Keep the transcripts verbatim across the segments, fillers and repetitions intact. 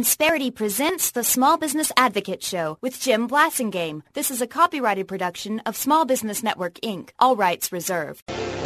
Insperity presents the Small Business Advocate Show with Jim Blasingame. This is a copyrighted production of Small Business Network, Incorporated. All rights reserved.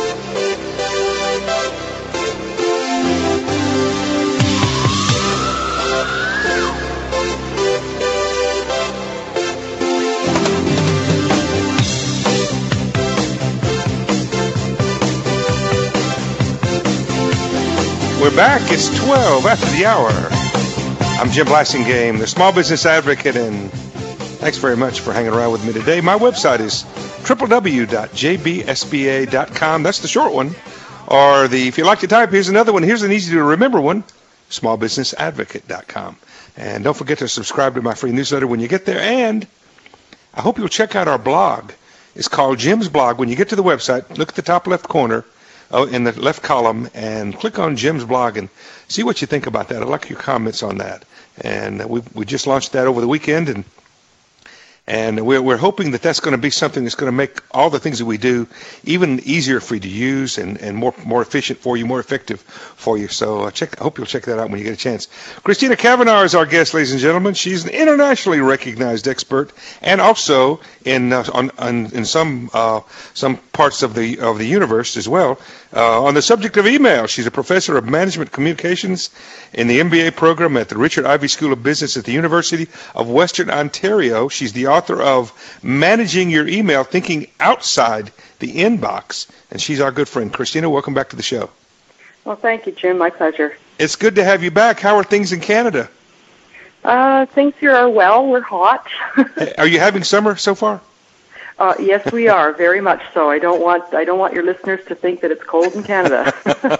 We're back. It's twelve after the hour. I'm Jim Blasingame, the Small Business Advocate, and thanks very much for hanging around with me today. My website is w w w dot j b s b a dot com. That's the short one. Or the, if you like to type, here's another one. Here's an easy to remember one, small business advocate dot com. And don't forget to subscribe to my free newsletter when you get there. And I hope you'll check out our blog. It's called Jim's Blog. When you get to the website, look at the top left corner. Oh, in the left column, and click on Jim's Blog and see what you think about that. I'd like your comments on that. And we we just launched that over the weekend, and and we're we're hoping that that's going to be something that's going to make all the things that we do even easier for you to use and, and more more efficient for you, more effective for you. So uh, check. I hope you'll check that out when you get a chance. Christina Cavanaugh is our guest, ladies and gentlemen. She's an internationally recognized expert, and also in uh, on, on in some uh, some parts of the of the universe as well. Uh, on the subject of email, she's a professor of management communications in the M B A program at the Richard Ivey School of Business at the University of Western Ontario. She's the author of Managing Your Email, Thinking Outside the Inbox, and she's our good friend. Christina, welcome back to the show. Well, thank you, Jim. My pleasure. It's good to have you back. How are things in Canada? Uh, things here are well. We're hot. Are you having summer so far? Uh, yes, we are, very much so. I don't want I don't want your listeners to think that it's cold in Canada.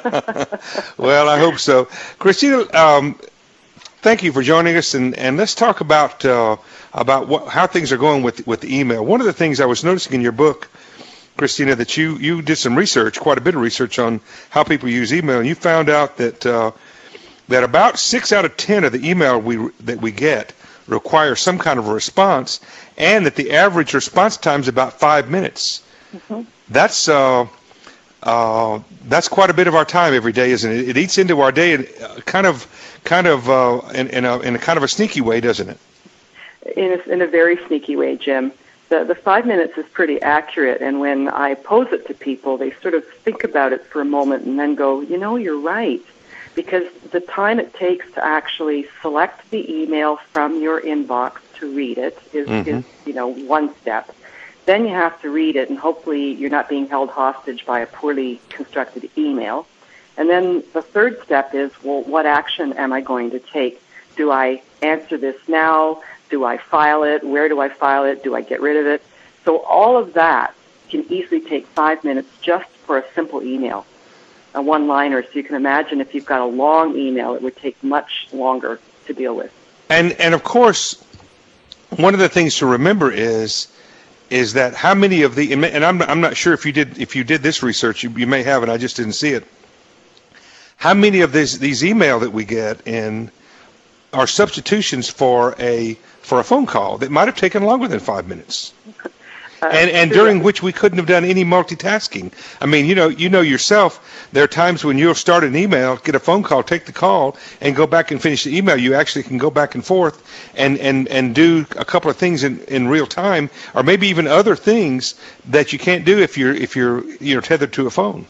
Well, I hope so. Christina, um, thank you for joining us, and, and let's talk about uh, about what, how things are going with with the email. One of the things I was noticing in your book, Christina, that you, you did some research, quite a bit of research on how people use email, and you found out that uh, that about six out of ten of the email we that we get require some kind of a response, and that the average response time is about five minutes. Mm-hmm. That's uh, uh, that's quite a bit of our time every day, isn't it? It eats into our day, uh, kind of, kind of uh, in, in a in a kind of a sneaky way, doesn't it? In a, in a very sneaky way, Jim. The the five minutes is pretty accurate, and when I pose it to people, they sort of think about it for a moment and then go, you know, you're right. Because the time it takes to actually select the email from your inbox to read it is, mm-hmm. is, you know, one step. Then you have to read it, and hopefully you're not being held hostage by a poorly constructed email. And then the third step is, well, what action am I going to take? Do I answer this now? Do I file it? Where do I file it? Do I get rid of it? So all of that can easily take five minutes just for a simple email. A one-liner, so you can imagine if you've got a long email, it would take much longer to deal with. And and of course, one of the things to remember is is that how many of the, and I'm I'm not sure if you did if you did this research, you, you may have, and I just didn't see it. How many of these these email that we get in are substitutions for a for a phone call that might have taken longer than five minutes? Uh, and and sure. during which we couldn't have done any multitasking. I mean, you know, you know yourself, there are times when you'll start an email, get a phone call, take the call, and go back and finish the email. You actually can go back and forth and, and, and do a couple of things in, in real time, or maybe even other things that you can't do if you're if you're you know tethered to a phone.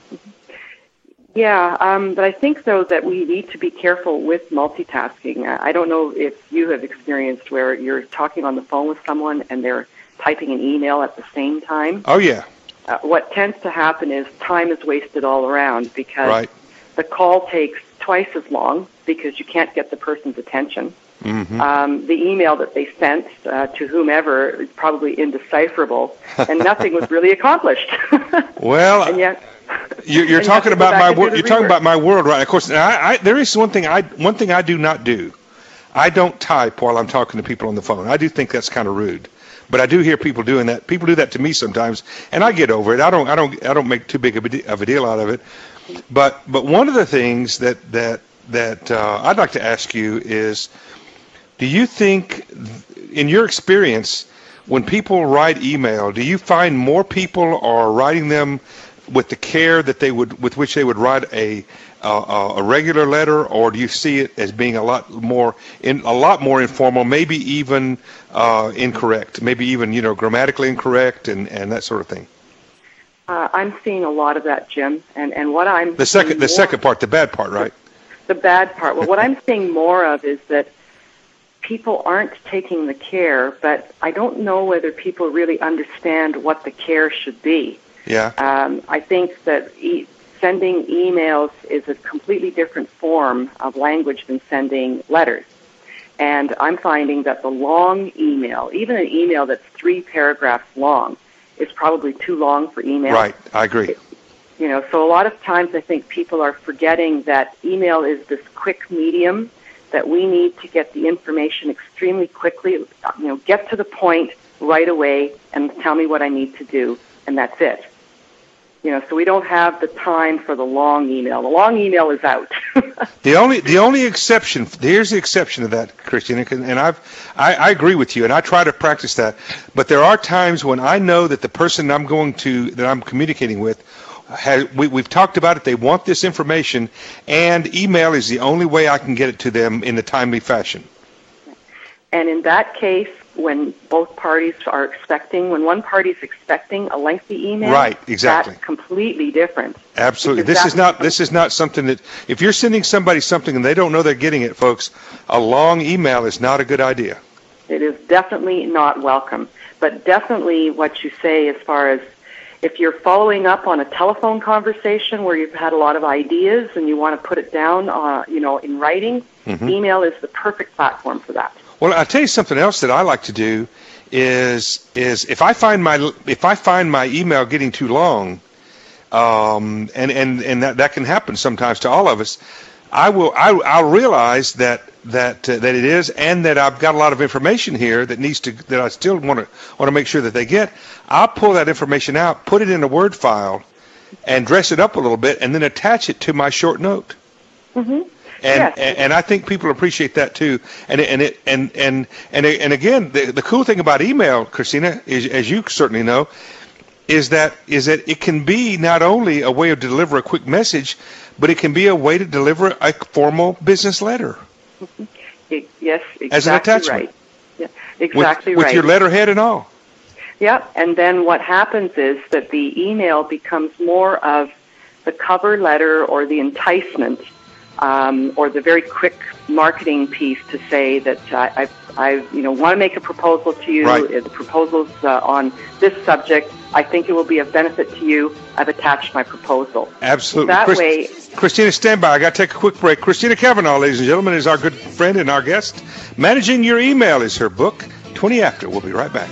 Yeah, um, but I think, though, that we need to be careful with multitasking. I don't know if you have experienced where you're talking on the phone with someone and they're typing an email at the same time. Oh, yeah. Uh, what tends to happen is time is wasted all around because right. the call takes twice as long because you can't get the person's attention. Mm-hmm. Um, the email that they sent uh, to whomever is probably indecipherable, and nothing was really accomplished. Well, and yet, you're, you're and talking you about my world. You're rework. talking about my world, right? Of course, I, I, there is one thing I one thing I do not do. I don't type while I'm talking to people on the phone. I do think that's kind of rude. But I do hear people doing that. People do that to me sometimes, and I get over it. I don't. I don't. I don't make too big of a, of a deal out of it. But but one of the things that that that uh, I'd like to ask you is, do you think, in your experience, when people write email, do you find more people are writing them with the care that they would, with which they would write a uh, a regular letter, or do you see it as being a lot more in a lot more informal, maybe even uh, incorrect, maybe even you know grammatically incorrect and, and that sort of thing? Uh, I'm seeing a lot of that, Jim, and and what I'm the second the more, second part, the bad part, right? The, the bad part. Well, what I'm seeing more of is that people aren't taking the care, but I don't know whether people really understand what the care should be. Yeah. Um, I think that e- sending emails is a completely different form of language than sending letters. And I'm finding that the long email, even an email that's three paragraphs long, is probably too long for email. Right, I agree. It, you know, so a lot of times I think people are forgetting that email is this quick medium, that we need to get the information extremely quickly, you know, get to the point right away and tell me what I need to do, and that's it. You know, so we don't have the time for the long email. The long email is out. the only the only exception, here's the exception to that, Christina, and I've I, I agree with you, and I try to practice that. But there are times when I know that the person I'm going to that I'm communicating with, has, we, we've talked about it. They want this information, and email is the only way I can get it to them in a timely fashion. And in that case, when both parties are expecting, when one party is expecting a lengthy email, right, exactly, that's completely different. Absolutely, this is not this is not something that if you're sending somebody something and they don't know they're getting it, folks, a long email is not a good idea. It is definitely not welcome. But definitely, what you say as far as if you're following up on a telephone conversation where you've had a lot of ideas and you want to put it down, uh, you know, in writing, mm-hmm. email is the perfect platform for that. Well, I'll tell you something else that I like to do is is if I find my if I find my email getting too long, um, and and and that, that can happen sometimes to all of us, I will I, I'll realize that that uh, that it is, and that I've got a lot of information here that needs to that I still want to want to make sure that they get. I'll pull that information out, put it in a Word file, and dress it up a little bit, and then attach it to my short note. Mm-hmm. And, yes. and and I think people appreciate that too. And and it and and and and again, the the cool thing about email, Christina, is, as you certainly know, is that is that it can be not only a way to deliver a quick message, but it can be a way to deliver a formal business letter. It, yes, exactly as an attachment. Right. Yeah, exactly with, right. With your letterhead and all. Yeah, and then what happens is that the email becomes more of the cover letter or the enticement. Um, or the very quick marketing piece to say that uh, I, I, you know, want to make a proposal to you. Right. The proposal's uh, on this subject. I think it will be of benefit to you. I've attached my proposal. Absolutely. That Christ- way, Christina, stand by. I got to take a quick break. Christina Cavanaugh, ladies and gentlemen, is our good friend and our guest. Managing Your Email is her book. twenty after. We'll be right back.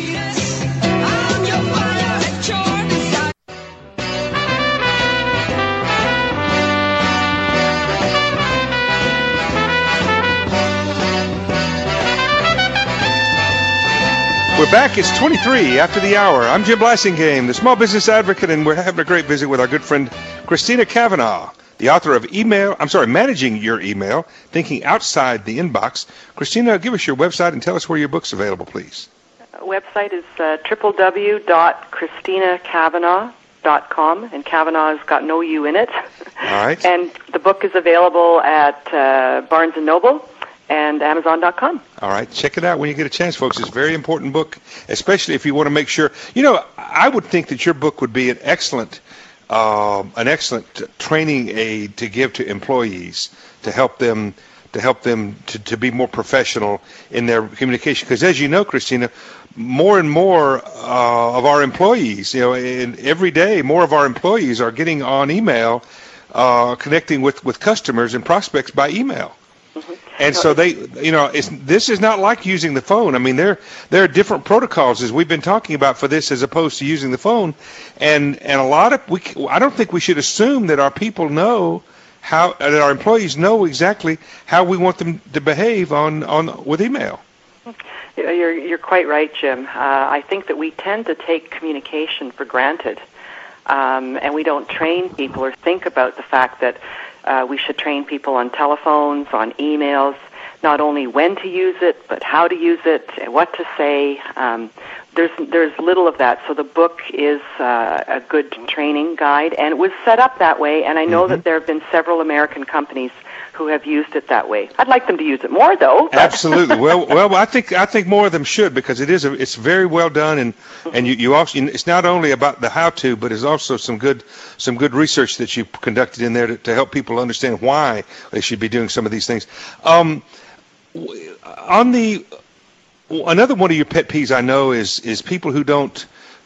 We're back. It's twenty-three after the hour. I'm Jim Blasingame, the small business advocate, and we're having a great visit with our good friend Christina Cavanaugh, the author of Email, I'm sorry, Managing Your Email, Thinking Outside the Inbox. Christina, give us your website and tell us where your book's available, please. Uh, website is uh, w w w dot christina cavanaugh dot com, and Cavanaugh's got no U in it. All right. And the book is available at uh, Barnes and Noble and amazon dot com. All right. Check it out when you get a chance, folks. It's a very important book, especially if you want to make sure. You know, I would think that your book would be an excellent uh, an excellent training aid to give to employees to help them to help them to, to be more professional in their communication. Because as you know, Christina, more and more uh, of our employees, you know, in, every day, more of our employees are getting on email, uh, connecting with, with customers and prospects by email. Mm-hmm. And so they, you know, it's, this is not like using the phone. I mean, there there are different protocols, as we've been talking about, for this as opposed to using the phone. And and a lot of we, I don't think we should assume that our people know how, that our employees know exactly how we want them to behave on, on with email. You're you're quite right, Jim. Uh, I think that we tend to take communication for granted, um, and we don't train people or think about the fact that Uh, we should train people on telephones, on emails, not only when to use it, but how to use it, and what to say. Um, there's there's little of that. So the book is uh, a good training guide, and it was set up that way. And I know mm-hmm. that there have been several American companies who have used it that way. I'd like them to use it more, though. But. Absolutely. Well, well, I think I think more of them should, because it is a, it's very well done, and mm-hmm. and you, you also it's not only about the how-to, but it's also some good some good research that you conducted in there to, to help people understand why they should be doing some of these things. Um, on the another one of your pet peeves, I know, is is people who don't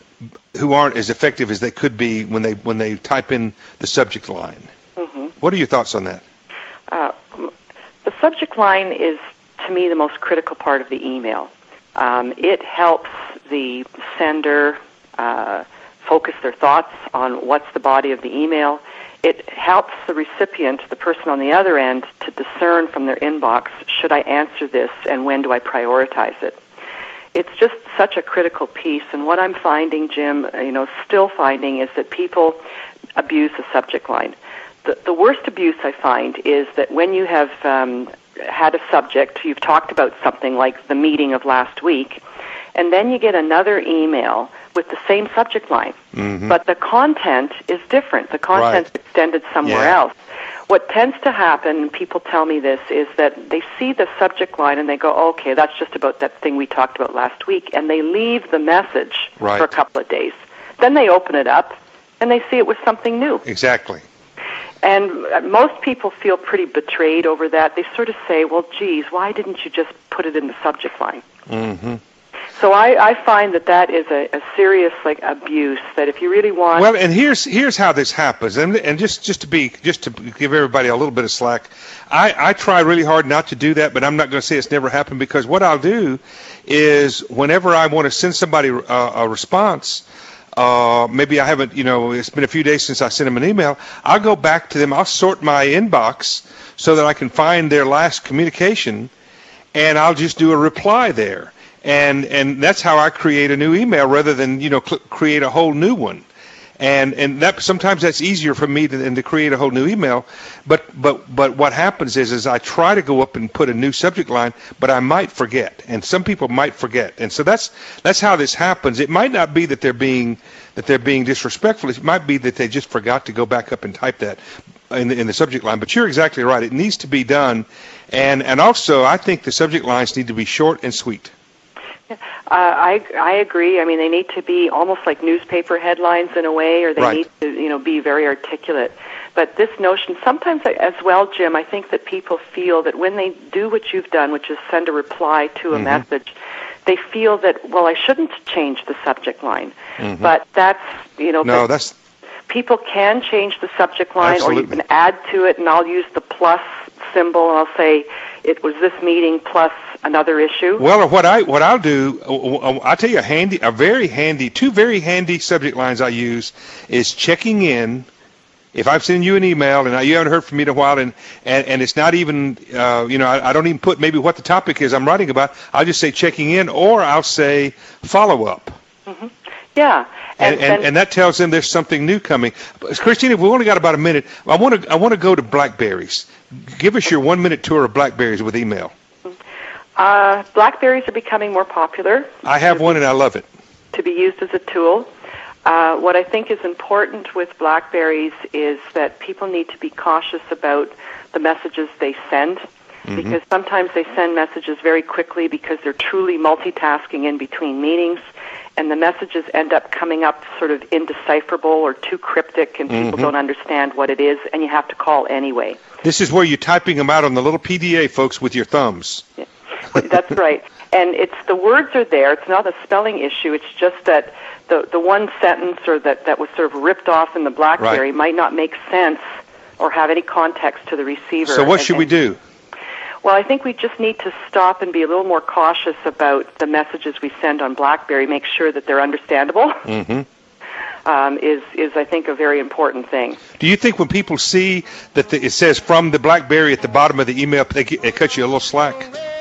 who aren't as effective as they could be when they when they type in the subject line. Mm-hmm. What are your thoughts on that? Uh, the subject line is, to me, the most critical part of the email. Um, it helps the sender uh, focus their thoughts on what's the body of the email. It helps the recipient, the person on the other end, to discern from their inbox, should I answer this and when do I prioritize it? It's just such a critical piece, and what I'm finding, Jim, you know, still finding, is that people abuse the subject line. The, the worst abuse I find is that when you have um, had a subject, you've talked about something like the meeting of last week, and then you get another email with the same subject line, mm-hmm. but the content is different. The content's right. extended somewhere yeah. else. What tends to happen, and people tell me this, is that they see the subject line and they go, okay, that's just about that thing we talked about last week, and they leave the message right. for a couple of days. Then they open it up and they see it was something new. Exactly. And most people feel pretty betrayed over that. They sort of say, well, geez, why didn't you just put it in the subject line? Mm-hmm. So I, I find that that is a, a serious like abuse. That if you really want, well, and here's here's how this happens, and and just, just to be just to give everybody a little bit of slack, I, I try really hard not to do that, but I'm not going to say it's never happened, because what I'll do is whenever I want to send somebody a, a response. Uh, maybe I haven't, you know, it's been a few days since I sent them an email. I'll go back to them. I'll sort my inbox so that I can find their last communication, and I'll just do a reply there. And and that's how I create a new email rather than, you know, cl- create a whole new one. And and that sometimes that's easier for me to, than to create a whole new email. But but but what happens is is I try to go up and put a new subject line, but I might forget, and some people might forget. And so that's that's how this happens. It might not be that they're being that they're being disrespectful. It might be that they just forgot to go back up and type that in the, in the subject line. But you're exactly right. It needs to be done. And and also I think the subject lines need to be short and sweet. Uh, I I agree. I mean, they need to be almost like newspaper headlines in a way, or they right. need to, you know, be very articulate. But this notion, sometimes as well, Jim, I think that people feel that when they do what you've done, which is send a reply to a mm-hmm. message, they feel that, well, I shouldn't change the subject line. Mm-hmm. But that's, you know, no, that's people can change the subject line, absolutely. Or you can add to it, and I'll use the plus symbol, and I'll say it was this meeting plus another issue. Well, what I what I'll do, I'll tell you a handy, a very handy, two very handy subject lines I use is checking in. If I'm sending you an email and you haven't heard from me in a while, and and, and it's not even, uh, you know, I, I don't even put maybe what the topic is I'm writing about. I'll just say checking in, or I'll say follow up. Mm-hmm. Yeah. And, and, and, and that tells them there's something new coming. Christina, we've only got about a minute. I want to I want to go to BlackBerries. Give us your one-minute tour of BlackBerries with email. Uh, BlackBerries are becoming more popular. I have one, and I love it. To be used as a tool. Uh, what I think is important with BlackBerries is that people need to be cautious about the messages they send, mm-hmm. because sometimes they send messages very quickly because they're truly multitasking in between meetings, and the messages end up coming up sort of indecipherable or too cryptic, and people mm-hmm. don't understand what it is, and you have to call anyway. This is where you're typing them out on the little P D A, folks, with your thumbs. Yeah. That's right. And it's the words are there. It's not a spelling issue. It's just that the the one sentence or that, that was sort of ripped off in the BlackBerry right. might not make sense or have any context to the receiver. So what should and, we do? Well, I think we just need to stop and be a little more cautious about the messages we send on BlackBerry, make sure that they're understandable. Mm-hmm. Um, is, is, I think, a very important thing. Do you think when people see that the, it says from the BlackBerry at the bottom of the email, they, it cuts you a little slack?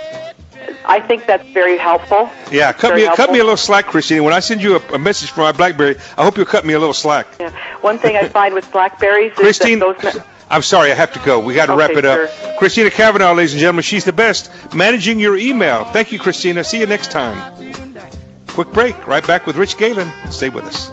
I think that's very helpful. Yeah, cut me helpful. cut me a little slack, Christina. When I send you a, a message from my BlackBerry, I hope you'll cut me a little slack. Yeah. One thing I find with BlackBerries is Christine, that those... Me- I'm sorry, I have to go. We got to Okay, wrap it up. sir. Christina Cavanaugh, ladies and gentlemen, she's the best. Managing your email. Thank you, Christina. See you next time. Quick break. Right back with Rich Galen. Stay with us.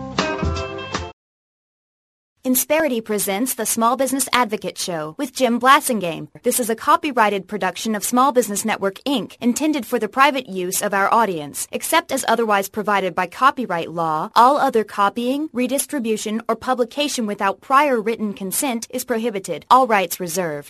Insperity presents the Small Business Advocate Show with Jim Blasingame. This is a copyrighted production of Small Business Network, Incorporated, intended for the private use of our audience. Except as otherwise provided by copyright law, all other copying, redistribution, or publication without prior written consent is prohibited. All rights reserved.